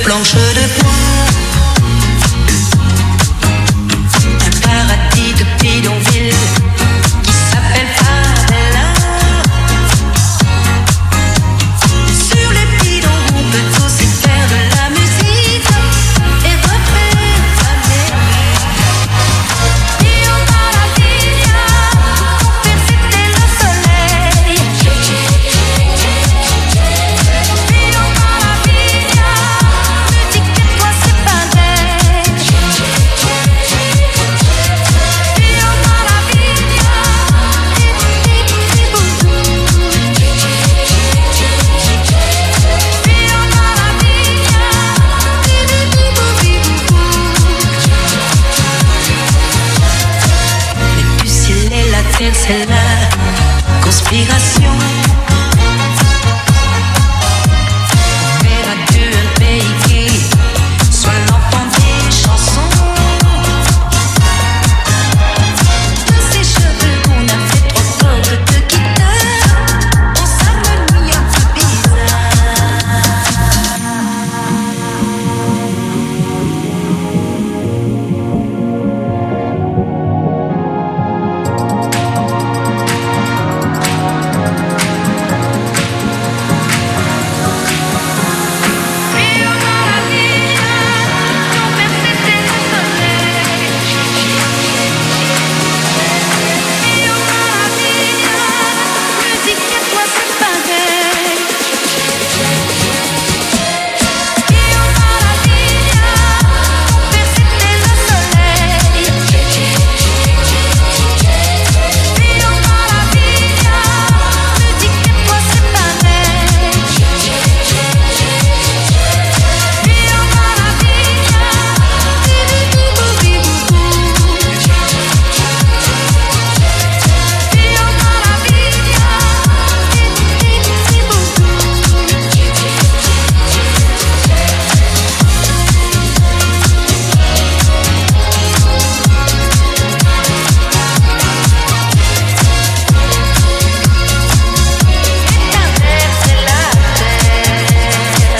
planches de bois. Un paradis de bidonville qui s'appelle Favela. Sur les bidons, on peut aussi faire de la musique et refaire sa Io maravilla, per c'était le soleil. Io maravilla, musique et toi c'est pareil. Io maravilla, et du ciel et la terre, c'est la conspiration. Faire à Dieu un pays qui soit l'enfant des chansons. De ces cheveux qu'on a fait trop cordes de guitare, on s'harmonie un peu bizarre. Io maravilla, come se te lo soleil. Io maravilla, musique et toi c'est pareil. Io maravilla, come se te lo soleil. Io maravilla, musique et toi c'est pareil. Io maravilla, traverse la terre.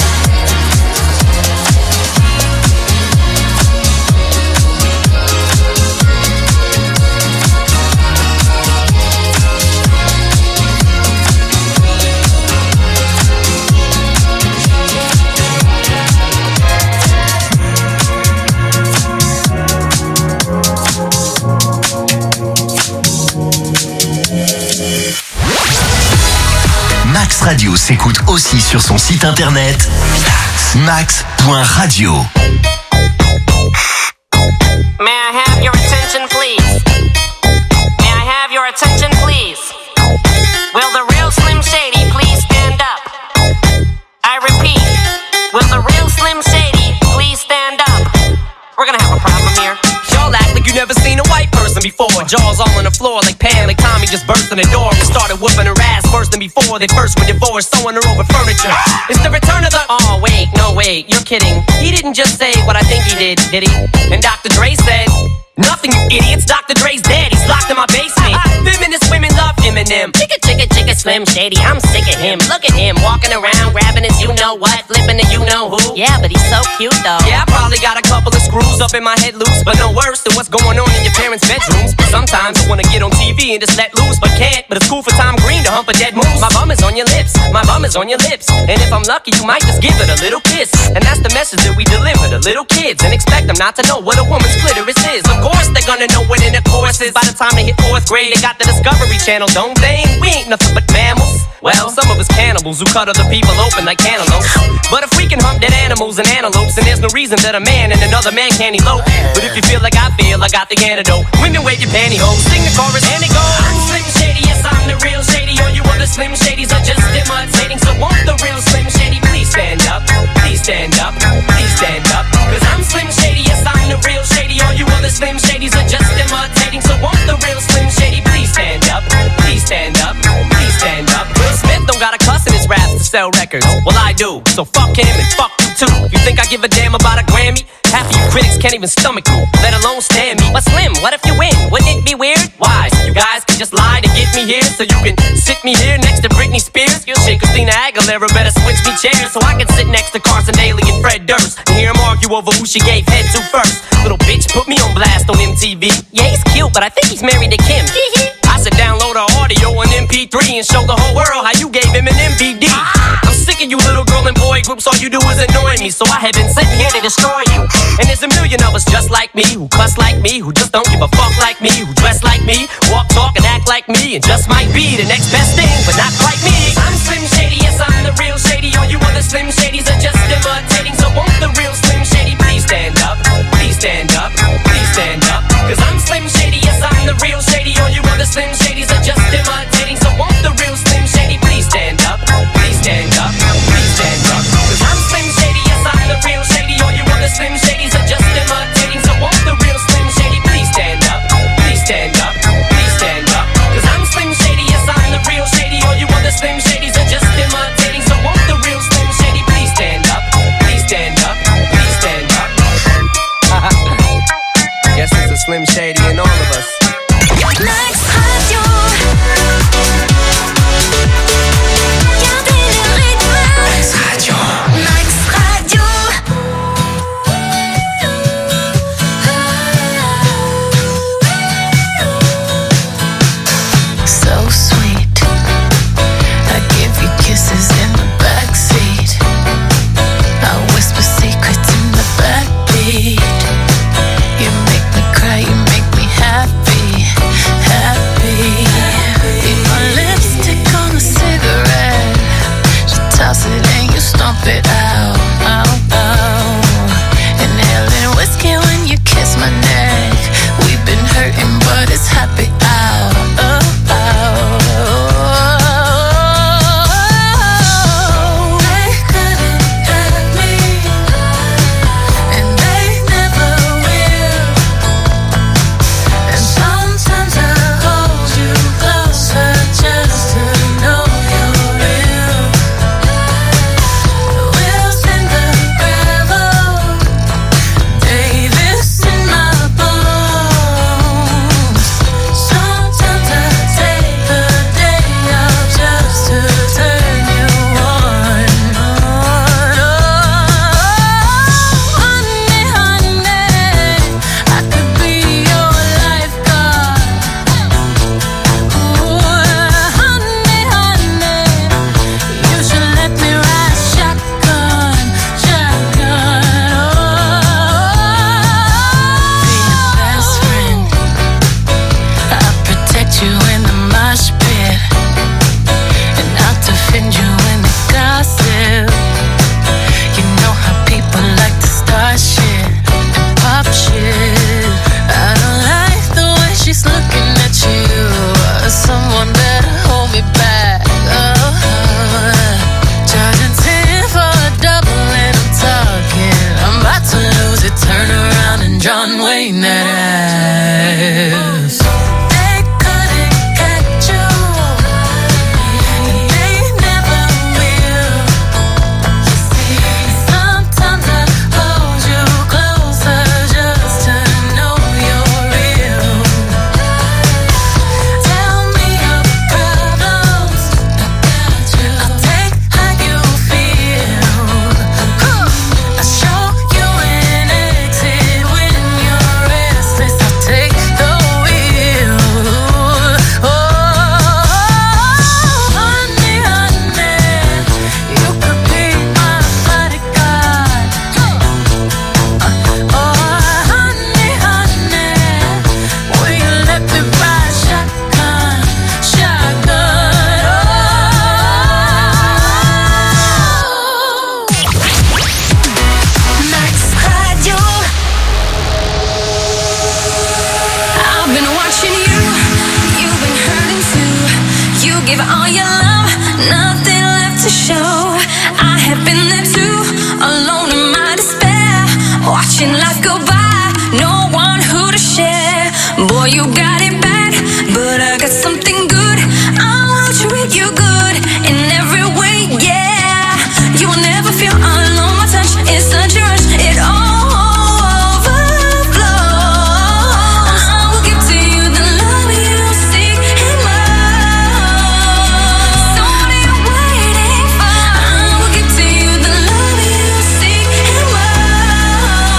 Max Radio s'écoute aussi sur son site internet max.radio. May I have your attention, please? May I have your attention, please? Will the real Slim Shady please stand up? I repeat, will the real Slim Shady please stand up? We're gonna have a problem here. Y'all act like you never seen a white person before. Jaws all on the floor like Pam, like Tommy just burst in the door and started whooping her ass worse than before. They first were divorced, sewing her over furniture. It's the return of the... Oh, wait, no, wait, you're kidding. He didn't just say what I think he did he? And Dr. Dre said... Nothing, you idiots. Dr. Dre's dead. He's locked in my basement. Feminist women love Eminem. Chicka, chicka, chicka, Slim Shady. I'm sick of him. Look at him walking around, grabbing his you-know-what, flipping the you-know-who. Yeah, but he's so cute, though. Yeah, I probably got a couple of screws up in my head loose, but no worse than what's going on in your parents' bedrooms. Sometimes I wanna get on TV and just let loose, but can't. But it's cool for Tom Green to hump a dead moose. My bum is on your lips. My bum is on your lips. And if I'm lucky, you might just give it a little kiss. And that's the message that we deliver to little kids, and expect them not to know what a woman's clitoris is. Of course they're gonna know what in the course is. By the time they hit 4th grade, they got the Discovery Channel, don't they? We ain't nothing but mammals. Well, some of us cannibals who cut other people open like cantaloupes. But if we can hump dead animals and antelopes, then there's no reason that a man and another man can't elope. But if you feel like I feel, I got the antidote. Women wave your pantyhose, sing the chorus and it goes. I'm Slim Shady, yes I'm the real Shady. All you other Slim Shadys are just imitating. So won't the real Slim Shady please stand up? Please stand up, please stand up. Cause I'm Slim Shady, yes I'm the real Shady. All you other Slim Shadys are just imitating. So won't the real Slim Shady please stand up? Please stand up, please stand up. Will Smith don't got a cuss in his raps to sell records. Well I do, so fuck him and fuck you too. You think I give a damn about a Grammy? Half of you critics can't even stomach me, let alone stand me. But Slim, what if you win? Wouldn't it be weird? Why? So you guys can just lie to get me here, so you can sit me here next to Britney Spears. Shit, Christina Aguilera better switch me chairs so I can sit next to Carson Daly and Fred Durst. over who she gave head to first. Little bitch put me on blast on MTV. Yeah, he's cute, but I think he's married to Kim. I said download her audio on MP3 and show the whole world how you gave him an MVD. I'm sick of you little girl and boy groups, all you do is annoy me. So I have been sitting here to destroy you. And there's a million of us just like me, who cuss like me, who just don't give a fuck like me, who dress like me, walk, talk, and act like me, and just might be the next best thing, but not quite me. I'm Slim Shady, yes, I'm the real Shady. All you other Slim Shadys are just imitating. So won't the real Slim Shady please stand up? Please stand up, please stand up. Cause I'm Slim Shady, yes, I'm the real Shady. All you other Slim Shadys are just imitating. So won't the real Slim Shady please stand up? Please stand up, please stand up. Cause I'm Slim Shady, yes, I'm the real Shady. All you other Slim Shadys are just imitating. So won't the real Slim Shady please stand up? Please stand up, please stand up. Cause I'm Slim Shady, yes, I'm the real Shady. All you other Slim Shadys are just imitating. So won't the real Slim Shady please stand up? Please stand up, please stand up. Guess it's a Slim Shady in all of us. Max Radio. Gardez le rythme. Max Radio. Max Radio. So sweet. I give you kisses in the backseat. I whisper secrets in the backbeat. You make me cry, you make me happy, happy. Leave my lipstick on a cigarette. Just toss it and you stomp it out, out, out. Inhaling whiskey when you kiss my neck. We've been hurting, but it's happy hour. Oh, oh. They couldn't have me, and they never will. And sometimes I hold you closer just to know you're real. Wheels in the gravel, Davis in my bones. Sometimes I take a day off just to turn you on. Honey, honey, I could be your lifeguard. Ooh, honey, honey, you should let me ride shotgun, shotgun. Be your best friend. I'll protect you in the mosh pit, and I'll defend you in the gossip. You know how people like to start shit and pop shit. I don't like the way she's looking at you. Someone better hold me back. Charging 10 for a double and I'm talking. I'm about to lose it. Turn around and John Wayne that ass. They couldn't catch you, and they never will. Sometimes I hold you closer just to know you're real. Tell me your problems, I'll take how you feel. I'll show you an exit when you're restless. I'll take the wheel. Oh, honey, honey, you could be my bodyguard. Oh, honey, honey, will you let me ride shotgun, shotgun? Max Radio. I've been watching you. You've been hurting too. You give all your love, nothing left to show. I have been there too, alone in my despair, watching life go by, no one who to share. Boy, you got it bad, but I got something good. I will treat you good in every way, yeah. You will never feel alone. My touch is such a rush, it all overflows. I will give to you the love you seek and more. So what are you waiting for? I will give to you the love you seek and more.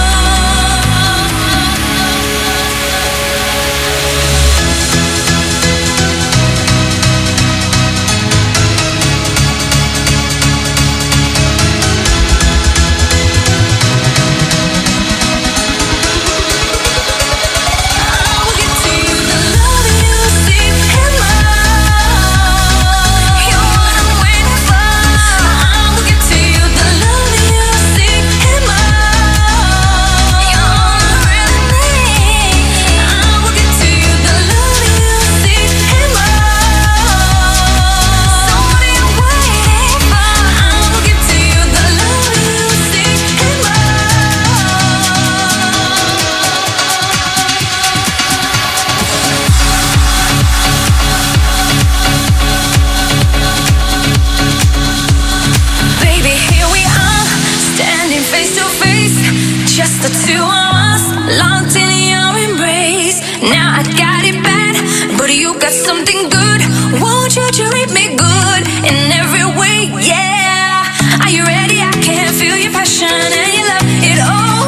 Just the two of us, locked in your embrace. Now I got it bad, but you got something good. Won't you treat me good in every way? Yeah. Are you ready? I can feel your passion and your love. It all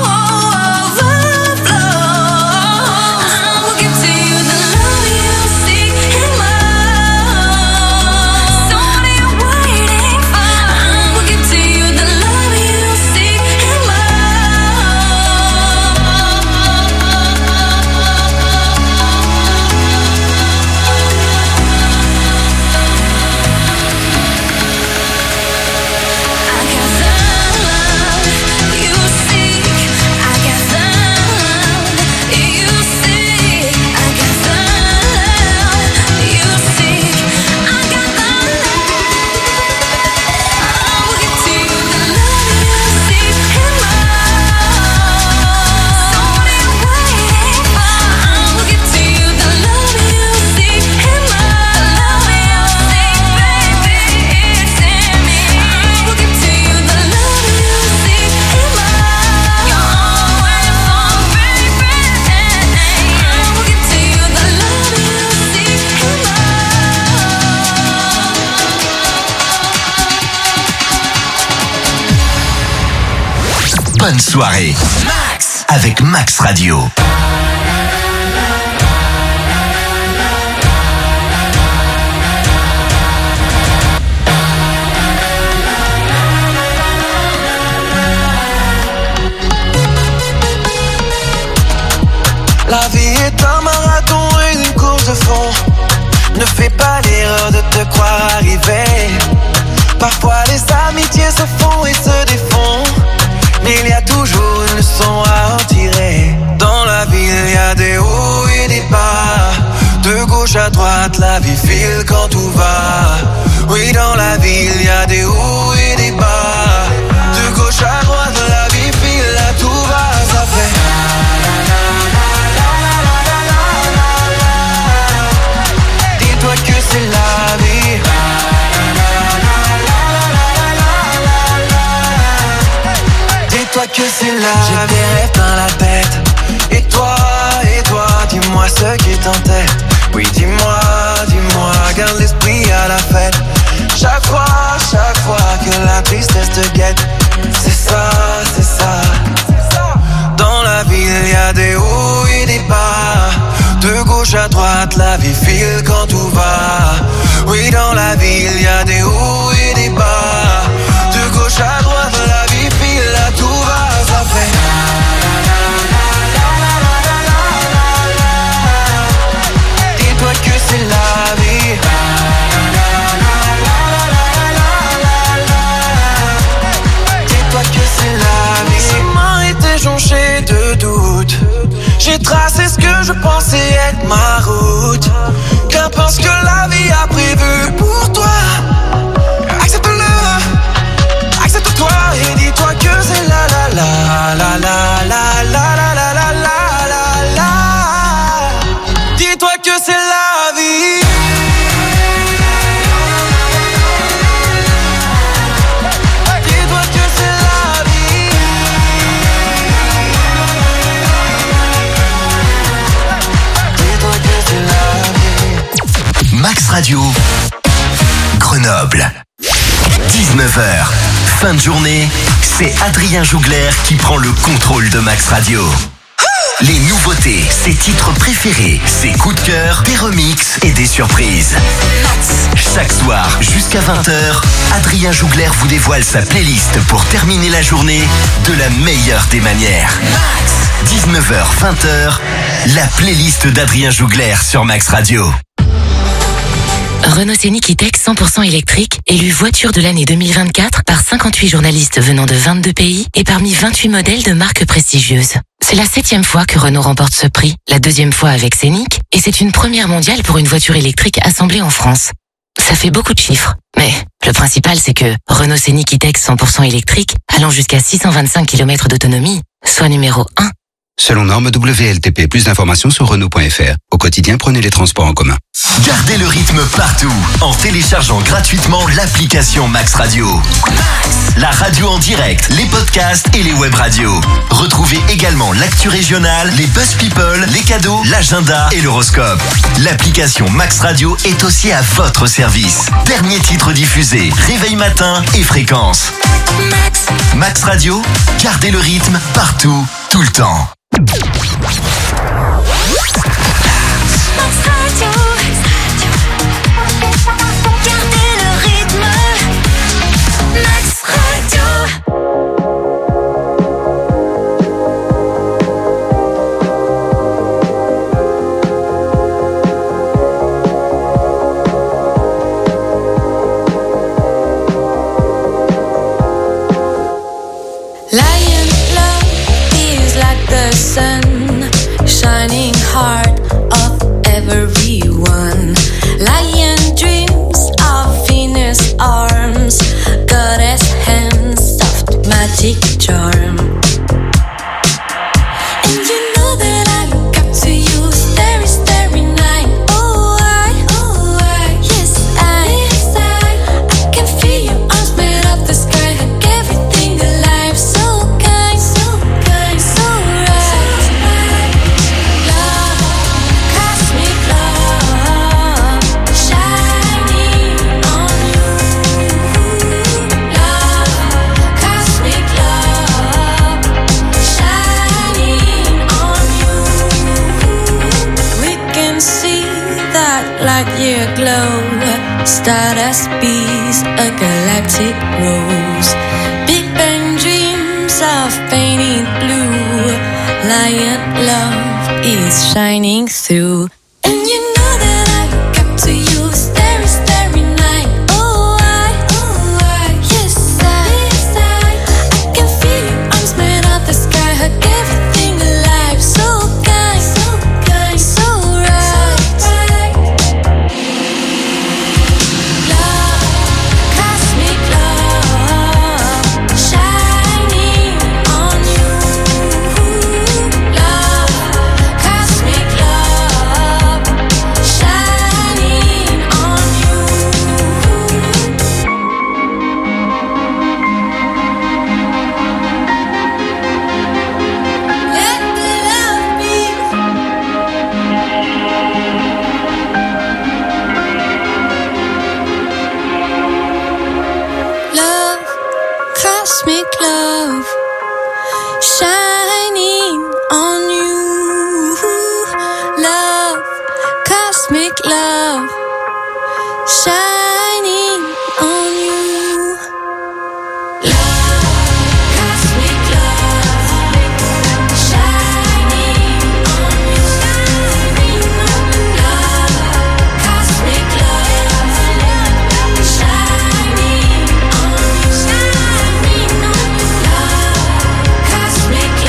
overflows. I will give to you the love you seek and love. So what are you waiting for? I will give to you the love you seek and Bonne soirée Max avec Max Radio. La vie est un marathon et une course de fond. Ne fais pas l'erreur de te croire arrivé. Parfois les amitiés se font et se défont, mais il y a toujours une leçon à en tirer. Dans la vie il y a des hauts et des bas. De gauche à droite la vie file quand tout va. Oui, dans la vie il y a des hauts et des bas. De gauche à droite la vie file, là tout va. Ça fait dis-toi que c'est la vie. Dis-toi que c'est là. J'ai des rêves dans la tête. Et toi, dis-moi ce qui t'entête. Oui, dis-moi, garde l'esprit à la fête. Chaque fois que la tristesse te guette. C'est ça. Dans la vie, il y a des hauts et des bas. De gauche à droite, la vie file quand tout va. Oui, dans la vie, il y a des hauts et des bas. De gauche à droite, la vie file, là tout va, ça fait. Dis-toi que c'est la vie. Dis-toi que c'est la vie. Mon chemin était jonché de doutes. J'ai tracé ce que je pensais être ma route. Qu'importe ce que la vie a prévu pour toi. Accepte-le, accepte-toi et dis-toi que c'est la. Dis-toi que c'est la vie. Dis-toi que c'est la vie. Dis-toi que c'est la vie. Max Radio Grenoble 19h, fin de journée, c'est Adrien Jougler qui prend le contrôle de Max Radio. Les nouveautés, ses titres préférés, ses coups de cœur, des remixes et des surprises. Chaque soir, jusqu'à 20h, Adrien Jougler vous dévoile sa playlist pour terminer la journée de la meilleure des manières. 19h, 20h, la playlist d'Adrien Jougler sur Max Radio. Renault Scénic E-Tech 100% électrique, élu voiture de l'année 2024 par 58 journalistes venant de 22 pays et parmi 28 modèles de marques prestigieuses. C'est la 7e fois que Renault remporte ce prix, la 2e fois avec Scénic, et c'est une première mondiale pour une voiture électrique assemblée en France. Ça fait beaucoup de chiffres, mais le principal c'est que Renault Scénic E-Tech 100% électrique, allant jusqu'à 625 km d'autonomie, soit numéro 1. Selon norme WLTP, plus d'informations sur Renault.fr. Au quotidien, prenez les transports en commun. Gardez le rythme partout en téléchargeant gratuitement l'application Max Radio. La radio en direct, les podcasts et les web radios. Retrouvez également l'actu régionale, les buzz people, les cadeaux, l'agenda et l'horoscope. L'application Max Radio est aussi à votre service. Dernier titre diffusé, réveil matin et fréquence. Max Radio, gardez le rythme partout, tout le temps. Gardez le rythme. Max Radio. Lion love is like the sun, shining heart of everyone. Lion dreams of Venus arms, goddess hands, soft magic charm. And you know that I look up to you, starry, starry night. Oh, yes, I can feel your arms made of the sky, hug everything alive. So kind, so kind, so right. Love, cosmic love, shining on you. Love, cosmic love, shining on you. We can see that light year glow, stardust bees, a galactic rose. Big Bang dreams of painted blue. Lion love is shining through. And you know that I look up to you, starry, starry night. Oh, yes, I can feel your arms made of the sky, hug everything alive. So kind, so right. Love, cosmic love, shining on you. Love, cosmic love, shining on you. Let the love be. Love, cosmic love, shining on you. Love, cosmic love, shining on you. Love, cosmic love, shining on you. Love, cosmic love, shining on you. Love, cosmic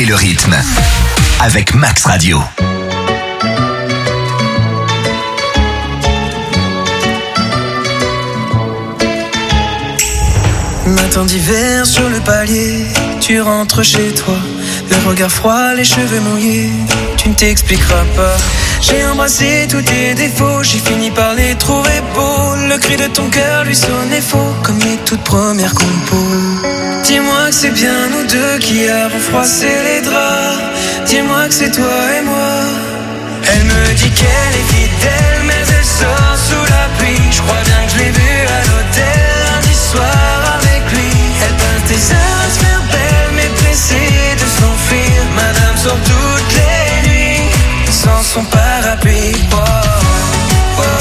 Prenez le rythme avec Max Radio. Matin d'hiver sur le palier, tu rentres chez toi, le regard froid, les cheveux mouillés, tu ne t'expliqueras pas. J'ai embrassé tous tes défauts, j'ai fini par les trouver beaux. Le cri de ton cœur lui sonnait faux, comme les toutes premières compos. Dis-moi que c'est bien nous deux qui avons froissé les draps. Dis-moi que c'est toi et moi. Elle me dit qu'elle est fidèle, mais elle sort sous la pluie. Je crois bien que je l'ai vue à l'hôtel lundi soir avec lui. Elle peint tes heures à se faire belle, mais pressée de s'enfuir. Madame sort toutes les nuits sans son parapluie. Oh, oh, oh,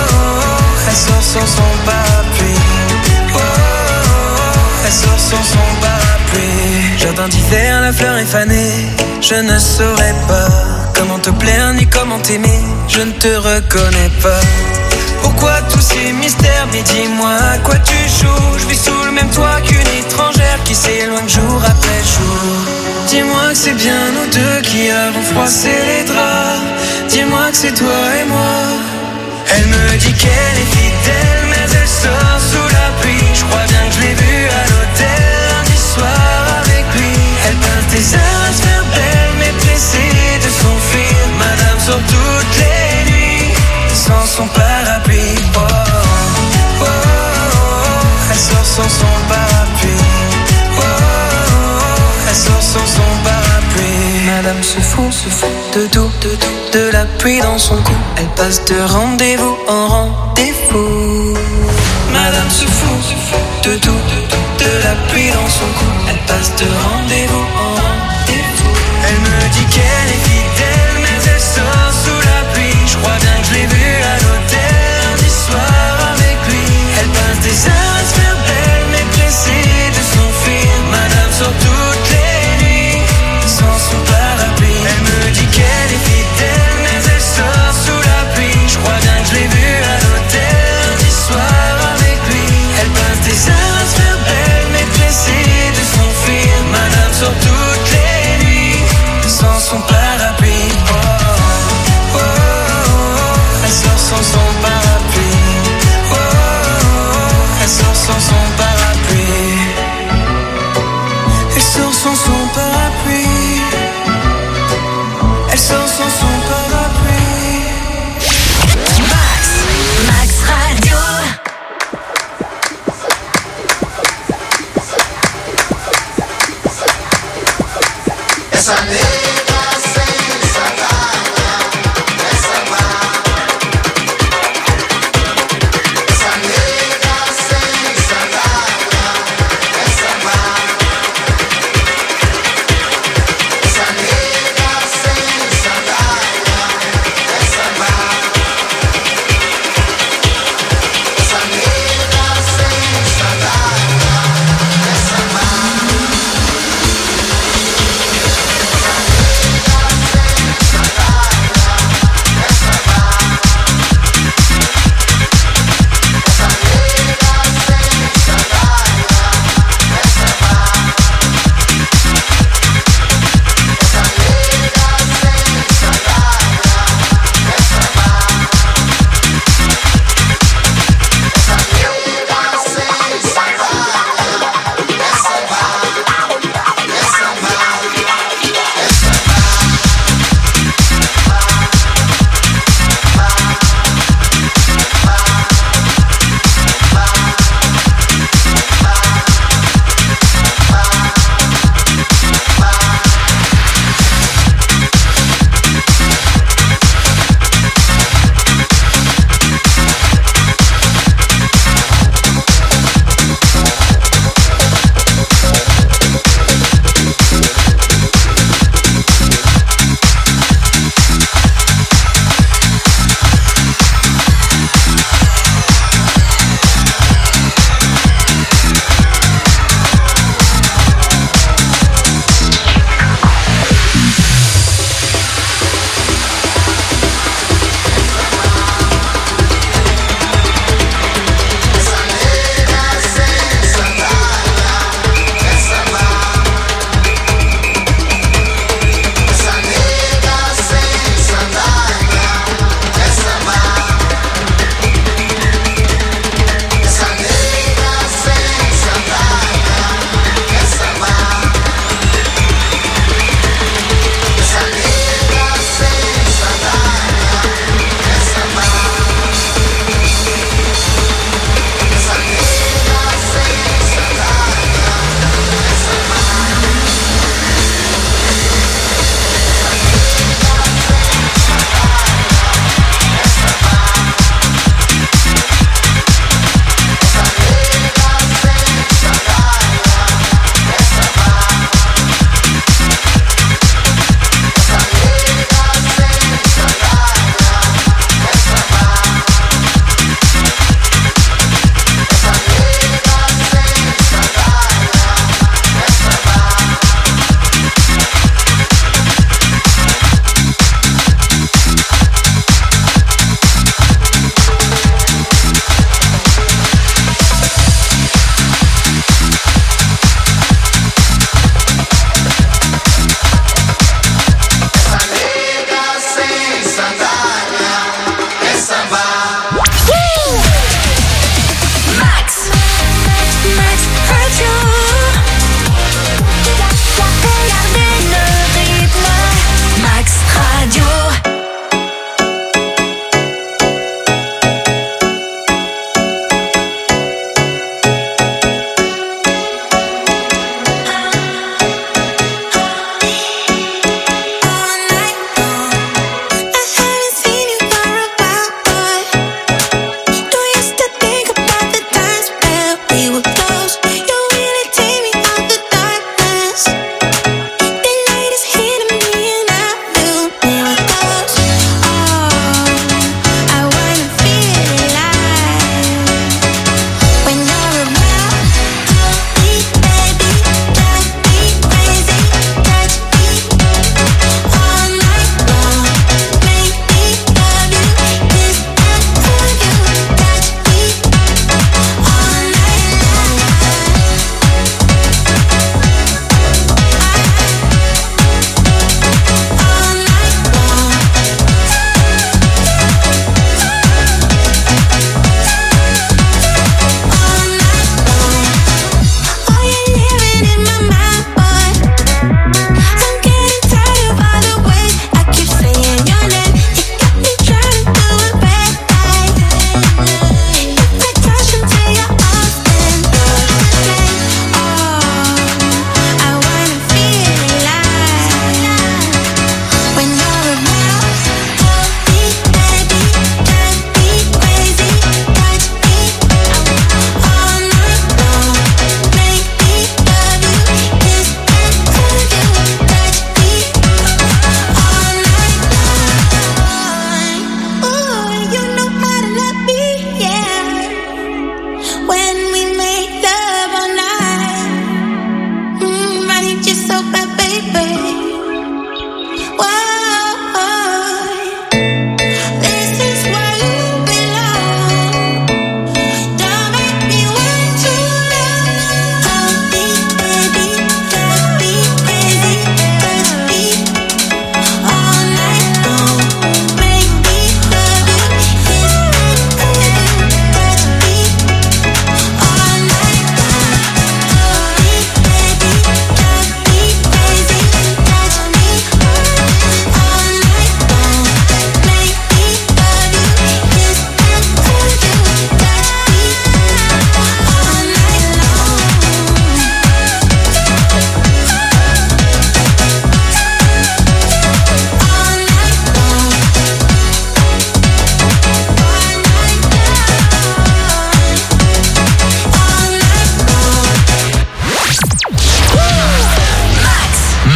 oh. Elle sort sans son parapluie. Oh, oh, oh. Elle sort sans son parapluie. Jardin d'hiver, la fleur est fanée. Je ne saurais pas comment te plaire ni comment t'aimer. Je ne te reconnais pas. Pourquoi tous ces mystères? Mais dis-moi à quoi tu joues. Je vis sous le même toit qu'une étrangère qui s'éloigne jour après jour. Dis-moi que c'est bien nous deux qui avons froissé les draps. Dis-moi que c'est toi et moi. Elle me dit qu'elle est fidèle, mais elle sort sous la pluie. Je crois bien que je l'ai vue à l'hôtel lundi soir avec lui. Elle peint tes heures à se faire belle, mais pressée de s'enfuir. Madame sort toutes les nuits sans son parapluie. Oh, oh, oh, oh. Elle sort sans son parapluie. Oh, oh, oh. Elle sort sans son parapluie. Madame se fout de tout, de la pluie dans son cou. Elle passe de rendez-vous en rendez-vous. Madame se fout de tout, de la pluie dans son cou. Elle passe de rendez-vous en rendez-vous. Elle me dit qu'elle est fidèle, mais elle sort sous la pluie. Je crois bien que je l'ai vue à l'hôtel lundi soir avec lui. Elle passe des heures à se faire belle, mais pressée de s'enfuir. Madame sort toutes les nuits sans son parapluie. Elle me dit qu'elle est fidèle, mais elle sort sous la pluie. Je crois bien que je l'ai vue à l'hôtel lundi soir avec lui. Elle passe des heures à se faire belle, mais pressée de s'enfuir. Madame sort toutes les nuits sans son parapluie. Oh, oh, oh, oh. Elle sort sans son parapluie. Oh, oh, oh. Elle sort sans son parapluie. Elle sort sans son parapluie. Elle sort sans son parapluie. Max Radio. Essa nega sem saudade, essa má. Essa nega sem saudade, essa má. Essa nega sem saudade, essa má. Essa nega sem saudade, essa má.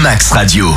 Max Radio.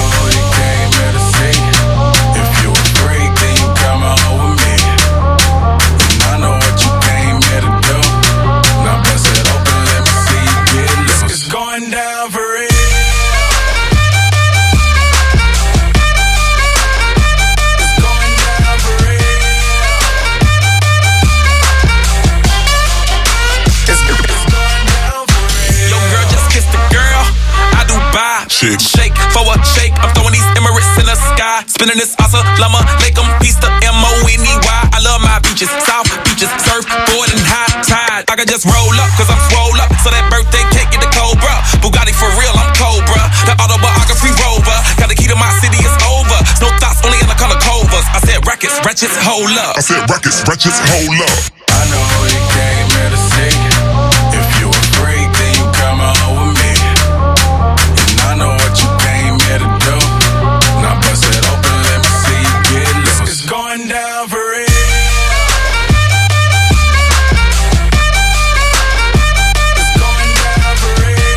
Shake for a shake, I'm throwing these Emirates in the sky. Spinning this assalamu alaikum, peace to M-O-N-E-Y. I love my beaches, South beaches, surfboard and high tide. I can just roll up, cause I'm swole up. So that birthday cake get the Cobra. Bugatti for real, I'm Cobra. The autobiography rover. Got the key to my city, it's over. No thoughts, only in the color covers. I said rackets, ratchets, hold up. I said rackets, ratchets, hold up. I know you came here to see. If you a freak, then you come on with me. I know what you came here to do. Now bust it open, let me see you get loose. It's going down for real. It's going down for real.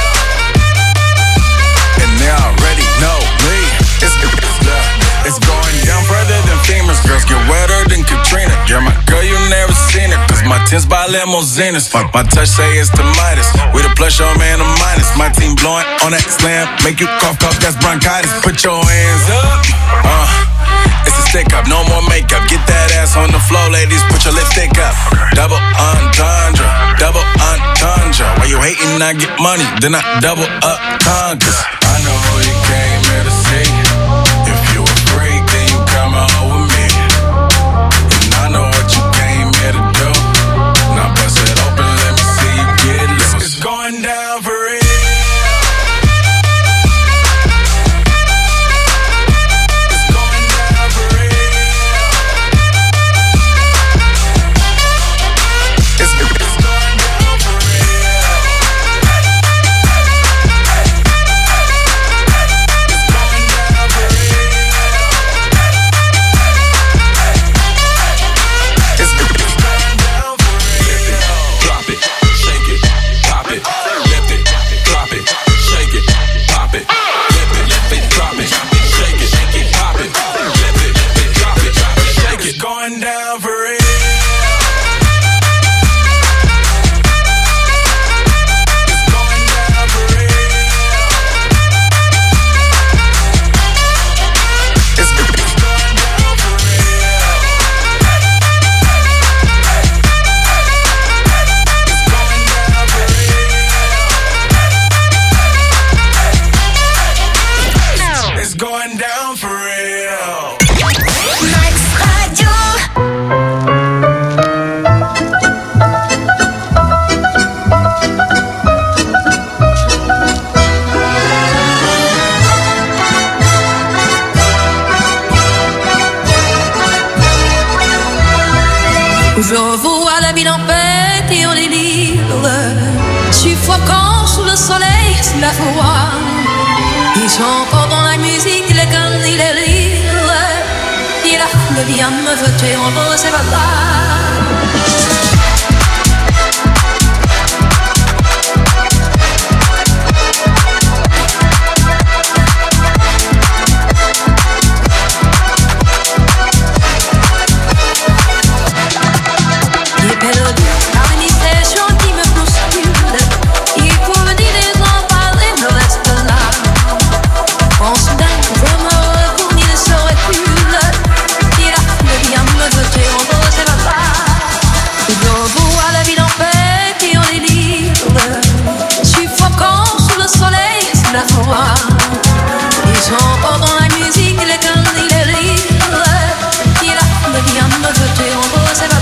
And they already know me. It's going down further than famous. Girls get wetter than Katrina. Yeah, my girl, you never seen it. Cause my tints by limousines. My touch say it's the Midas. We the plus, your man, a minus. My team blowing on that slam. Make you cough, that's bronchitis. Put your hands up. It's a stick up, no more makeup. Get that ass on the floor, ladies. Put your lipstick up. Double entendre, double entendre. Why you hating? I get money, then I double up conquers. I know who you came here to see. If you a freak, then you come on with me. And I know what you came here to do. Now bust it open, let me see you get loose. It's going down for real. It's going down for real. It's going down for real. It's going down for real. It's going down for real. Drop it, shake it, pop it, lift it, drop it, shake it, pop it, lift it, drop it, shake it, pop it, lift it, drop it, shake It's it. going down for real. It's going down for real. It's going down for real. It's going down for real. It's going down for real. Max Radio. Je vois la ville en fête et en délire, suffocant sous le soleil, sous la foi. Ils chantent dans la musique, les cannes et les rires. Et la foule vient me jeter en beau, c'est pas Il est perdu parmi ces gens qui me bousculent. Il faut me dire les gens parler, me reste là. En soudain, je me retourne, il se recule. Et la foule vient me jeter en beau, c'est pas je vois la ville en fête et en délire, suffocant sous le soleil, sous la foi. Ils chantent dans la musique, les cannes et les rires. Et la foule vient me jeter en beau, c'est pas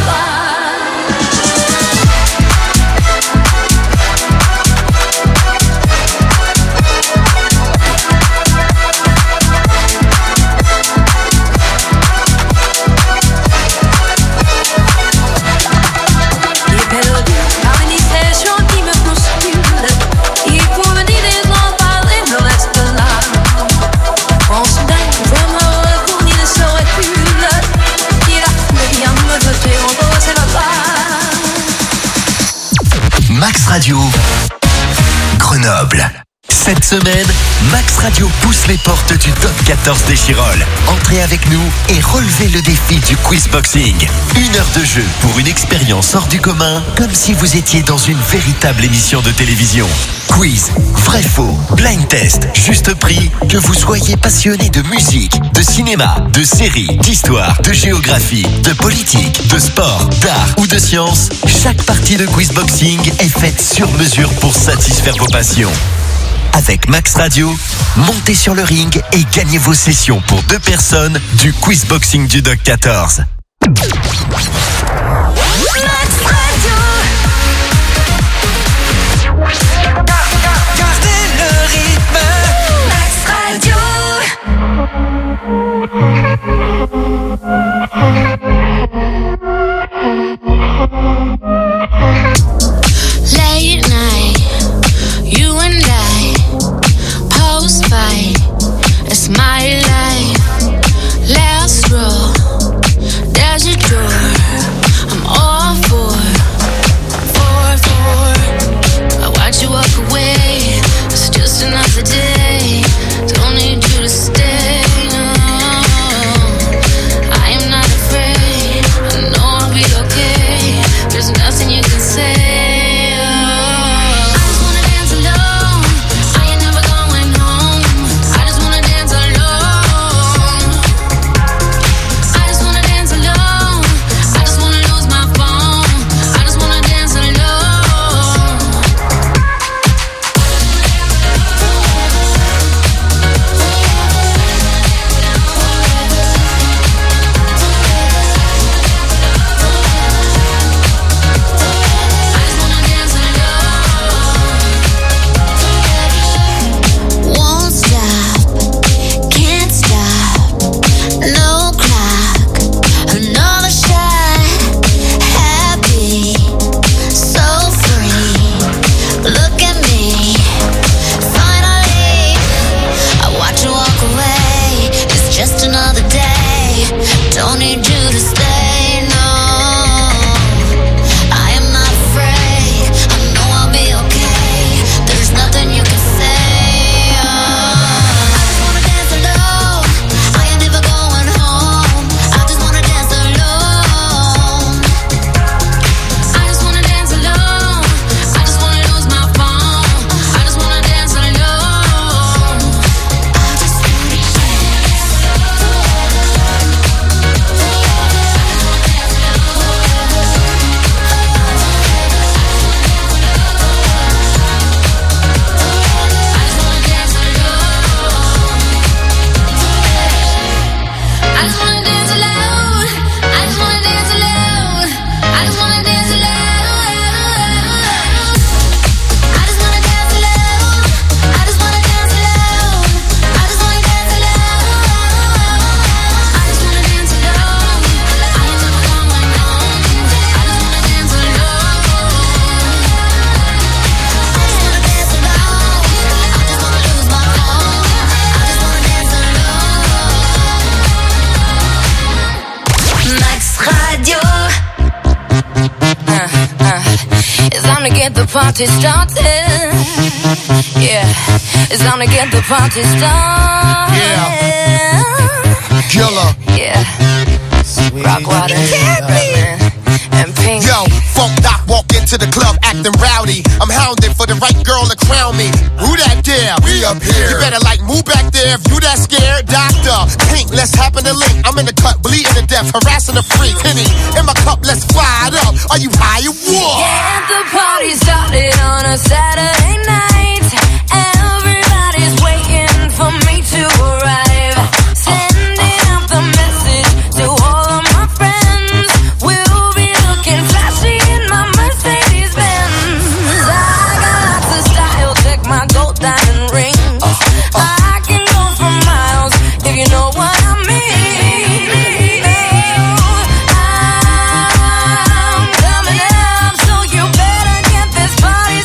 Il est perdu parmi ces gens qui me bousculent. Il faut me dire les gens parler, me reste là. En soudain, je me retourne, il se recule. Et la foule vient me jeter en beau, c'est pas Max Radio. Grenoble. Cette semaine, Max Radio pousse les portes du Top 14 des Chirolles. Entrez avec nous et relevez le défi du quiz boxing. 1 heure de jeu pour une expérience hors du commun, comme si vous étiez dans une véritable émission de télévision. Quiz, vrai faux, blind test, juste prix, que vous soyez passionné de musique, de cinéma, de séries, d'histoire, de géographie, de politique, de sport, d'art ou de science, chaque partie de quiz boxing est faite sur mesure pour satisfaire vos passions. Avec Max Radio, montez sur le ring et gagnez vos sessions pour 2 personnes du quiz boxing du Doc 14. Gardez le rythme. Max Radio. Late night, you and I, post-fight, it's my life. Last row, there's a door, I'm all for. I watch you walk away, it's just another day, don't need you to stay, no. I am not afraid, I know I'll be okay, there's nothing you can say. Party started. Yeah, it's time to get the party started. Yeah. Killer. Yeah. Rockwater. And Pink. Yo, Funk Doc walk into the club acting rowdy. I'm hounding for the right girl to crown me. Who that there? We up here. You better like move back there if you that scared. Doctor, Pink, let's happen to link. I'm in the cut, bleeding to death, harassing the freak. Henny, in my cup, let's fire it up. Are you high or what? Yeah, the party started on a Saturday night. Everybody's waiting for me to arrive. Sending out the message to all of my friends. We'll be looking flashy in my Mercedes Benz. I got lots of style, check my gold diamond ring. I can go for miles if you know what I mean. I'm coming up, so you better get this party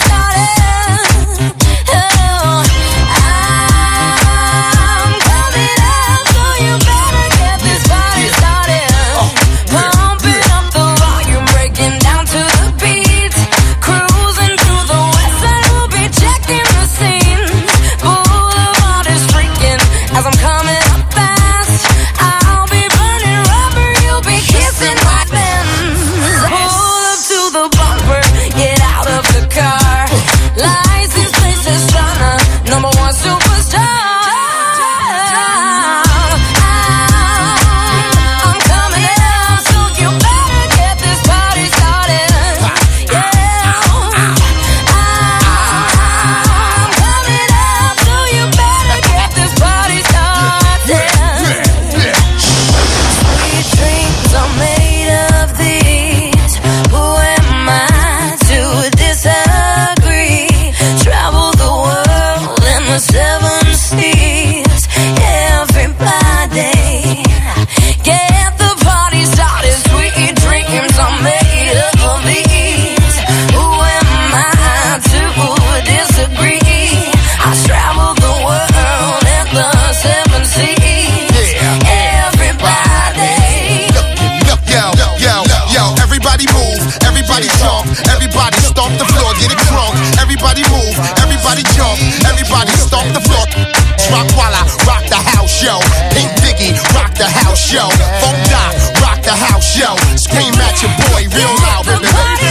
off. Everybody stomp the floor. Rock while I rock the house, yo. Pink Biggie, rock the house, yo. Funk Doc, rock the house, yo. Scream at your boy real loud, baby.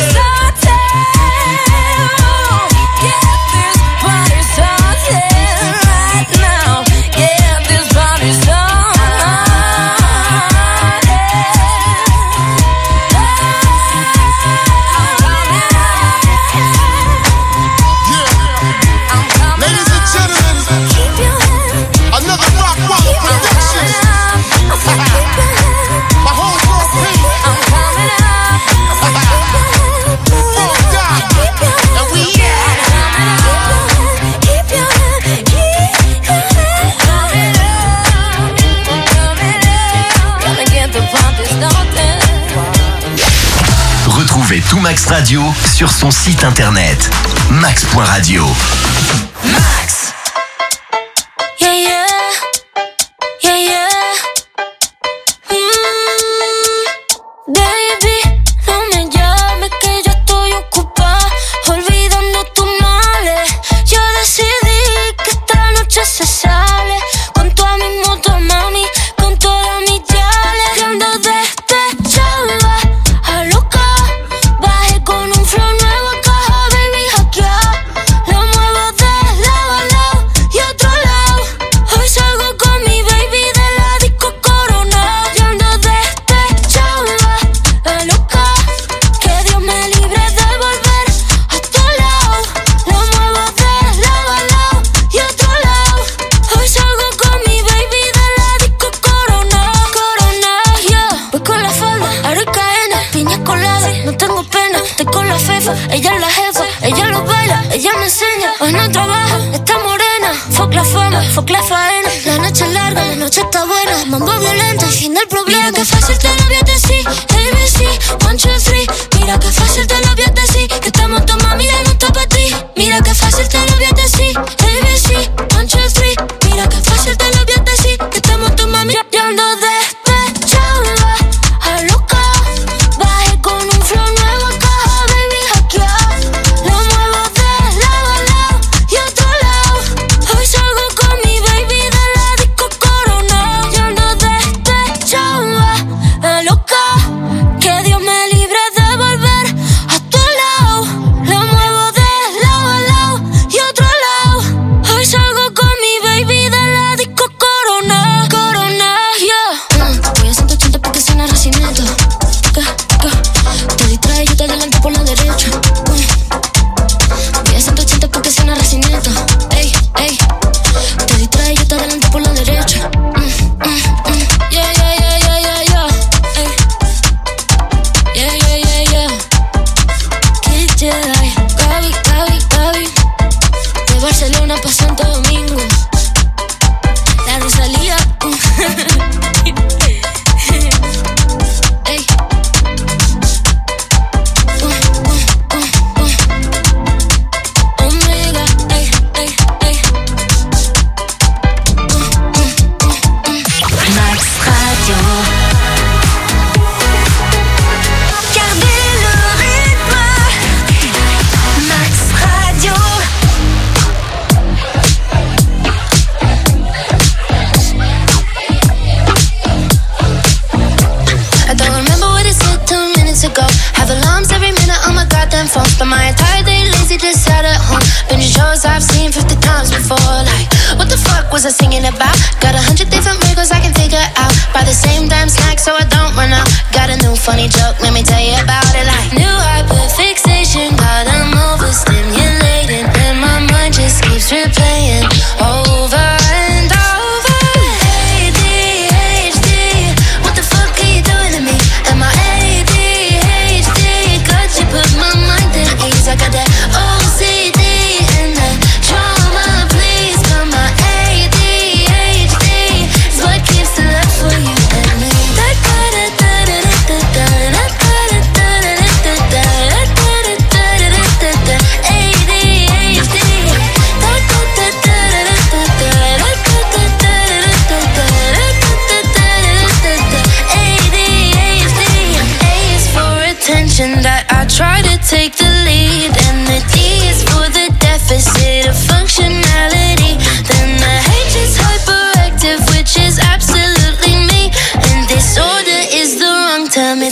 Retrouvez tout Max Radio sur son site internet max.radio. Max. Yeah, yeah. Yeah, yeah. Baby, no me llames que yo estoy ocupada, olvidando tus males. Yo decidí que esta noche se sale con toda mi moto, mami, con todas mis yales. Yo ando despechada, a loca. Bajé con un flow nuevo, caja, baby, hackeado. Lo muevo de lado a lado y otro lado. Hoy salgo con mi baby de la disco Corona. Yo ando despechada, la loca. Que Dios me libre de volver a tu lado. Lo muevo de lado a lado y otro lado. Hoy salgo con mi baby de la disco Corona. Corona, yeah. Voy con la falda, Aricaena, piña colada. No tengo pena, estoy con la fefa. Ella es la jefa, ella lo baila, ella me enseña. Hoy no trabaja, está morena. Fuck la fama, fuck la faena. La noche es larga, la noche está buena. Mambo violento, el fin del problema. Mira que fácil te lo voy a decir. ABC, 1, 2, 3. Mira que fácil te lo voy a decir. Que estamos tu mami y no está pa' ti. Mira que fácil te lo voy a decir. ABC, 1, 2, 3. Mira que fácil te lo voy a decir. Que estamos tu mami. Yo ando despechada, a loca. Bajé con un flow nuevo, caja, baby, hackeado. Lo muevo de lado a lado y otro lado. Hoy salgo con mi baby de la disco Corona. Yo ando despechada, la loca. Que Dios me libre de volver a tu lado. Lo muevo de lado a lado y otro lado. Hoy salgo con mi baby de la disco Corona. Corona, yeah. Voy a 180 porque suena Recinito. Te distraes, yo te adelanto por la derecha. Voy a 180 porque suena Recinito. Ey, ey. Te distraes, yo te adelanto por la derecha. Yeah, yeah, yeah, yeah, yeah, yeah. Ey. Yeah, yeah, yeah, yeah. Kid Jedi. Gaby, Gaby, Gaby. De Barcelona pa' Santo Domingo. La Rosalía. Ey. Omega, ey, ey, ey. Max Radio. Gardez le rythme. Max Radio. I don't remember what it said 2 minutes ago. Have alarms every minute on my goddamn phone. Spend my entire day lazy, just sat at home. Binge shows I've seen 50 times before. Like, what the fuck was I singing about? Got 100 different wrinkles I can figure out. Buy the same damn snack so I don't run out. Got a new funny joke, let me tell you about it. Like, new hyperfixation, got 'em overstimulated, and my mind just keeps replaying over and over. ADHD, what the fuck are you doing to me? Am I ADHD? Could you put my mind at ease? I got that OCD and that trauma, please. Got my ADHD is what keeps the love for you and me. Da da da da da da da da da da da.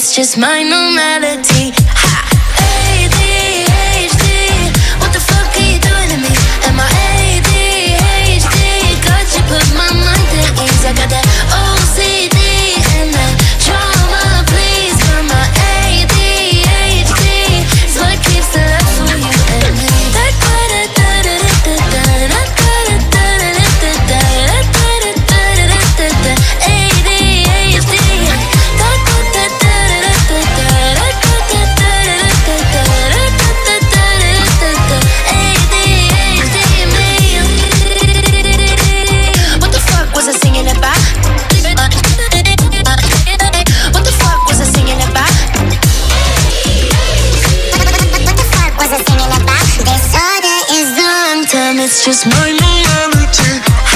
it's just my normality. Ha! ADHD, what the fuck are you doing to me? Am I ADHD? God, you put my mind at ease. I got that OCD and that trauma, please. But my ADHD is what keeps the love for you and me. It's just my reality.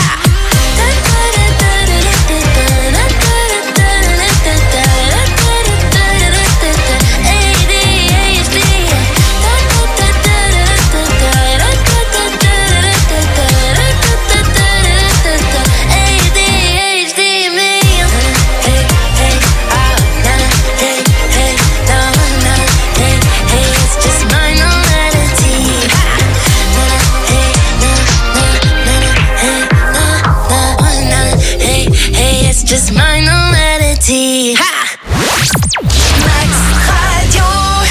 Just my normality. Ha! Max Radio.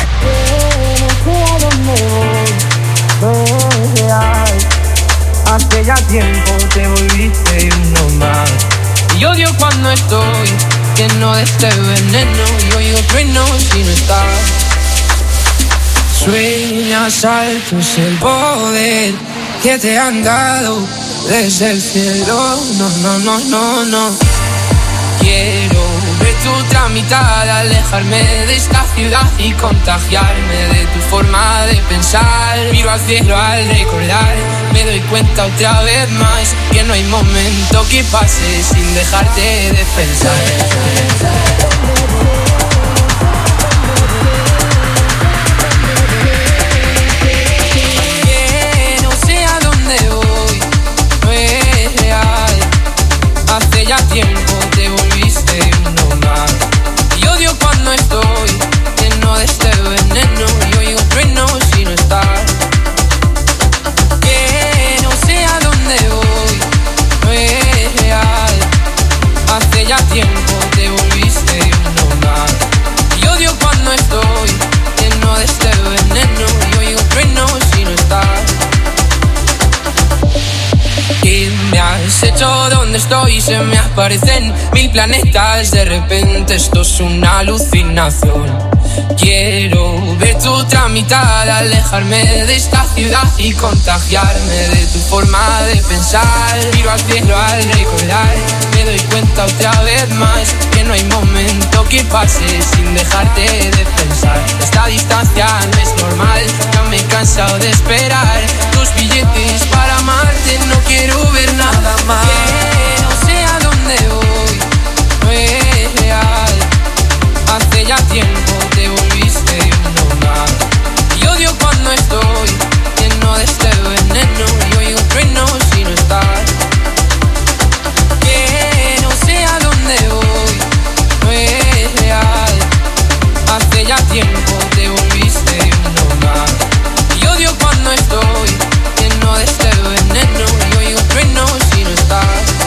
Hace ya tiempo te volviste uno más. Y odio cuando estoy lleno de este veneno. Y oigo trueno si no estás. Sueñas alto es el poder que te han dado desde el cielo. No, no, no, no, no. Quiero ver tu otra mitad, alejarme de esta ciudad y contagiarme de tu forma de pensar. Miro al cielo al recordar, me doy cuenta otra vez más que no hay momento que pase sin dejarte de pensar. Que no sé a dónde voy, no es real. Hace ya tiempo te volviste uno más. Y odio cuando estoy lleno de este veneno. Y oigo trueno si no estás. Que no sé a dónde voy, no es real. Hace ya tiempo te volviste uno más. Y odio cuando estoy lleno de este veneno. Y oigo trueno si no estás. ¿Qué me has hecho? ¿Dónde estoy? Se me aparecen mil planetas. De repente esto es una alucinación. Quiero ver tu otra mitad, alejarme de esta ciudad y contagiarme de tu forma de pensar. Miro al cielo al recordar, me doy cuenta otra vez más que no hay momento que pase sin dejarte de pensar. Esta distancia no es normal, ya me he cansado de esperar tus billetes para amarte. No quiero ver nada más. Que no sé a dónde voy, no es real. Hace ya tiempo te volviste uno más. Y odio cuando estoy lleno de este veneno. Y oigo trueno si no estás. Que no sé a dónde voy, no es real. Hace ya tiempo te volviste uno más. Y odio cuando estoy lleno de este veneno. Y oigo trueno si no estás.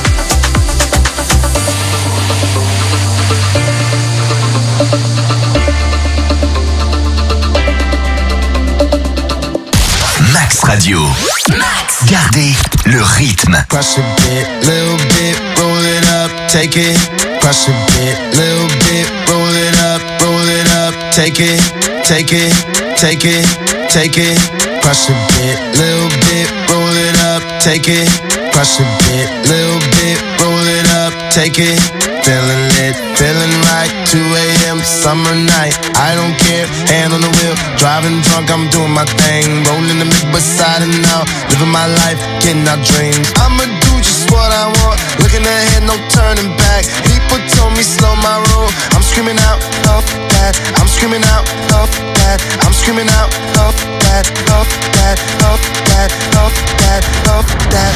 Max Radio. Max. Gardez le rythme. Crush a bit, little bit, roll it up, take it. Crush a bit, little bit, roll it up, take it, take it, take it, take it. Crush a bit, little bit, roll it up, take it. Crush a bit, little bit, roll it up, take it. Feeling lit, feeling right, 2 a.m. summer night. I don't care, hand on the wheel, driving drunk, I'm doing my thing. Rolling the mid beside and now, living my life, getting our dreams. I'ma do just what I want, looking ahead, no turning back. People told me slow my roll, I'm screaming out, off that. I'm screaming out, off that. I'm screaming out, off that, off that, off that, off that, off that.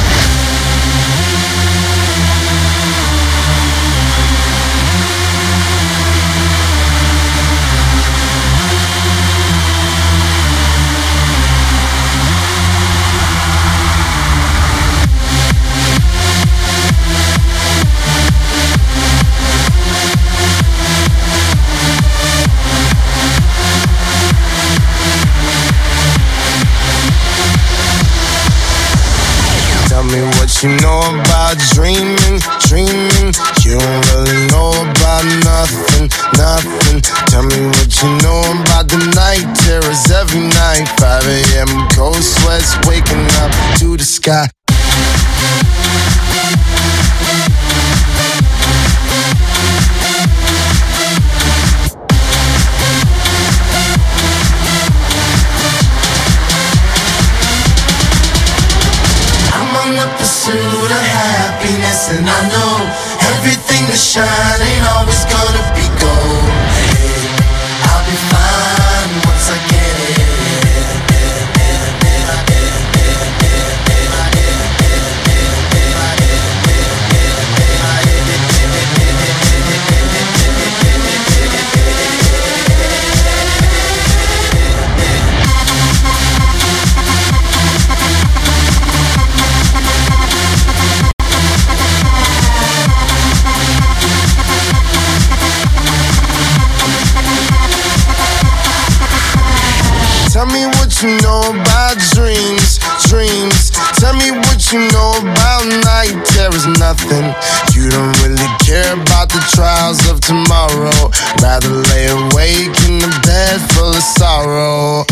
me what you know about dreaming, dreaming. You don't really know about nothing, nothing. Tell me what you know about the night terrors every night. 5 a.m. cold sweats waking up to the sky. The pursuit of happiness, and I know everything that shine ain't always gonna be gold. Hey, I'll be fine once I get it. Tell me what you know about dreams, dreams. Tell me what you know about night terrors, nothing. You don't really care about the trials of tomorrow. Rather lay awake in a bed full of sorrow.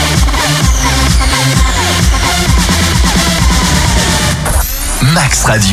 Max Radio.